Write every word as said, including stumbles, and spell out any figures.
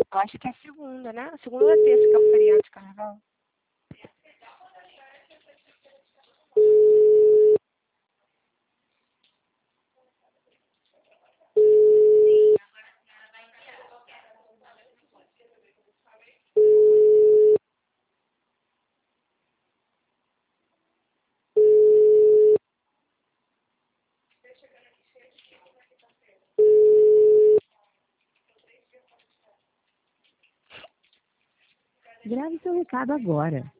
Eu acho que é segunda, né? Segunda ou é terça que é o feriado de carnaval? Grave seu recado agora.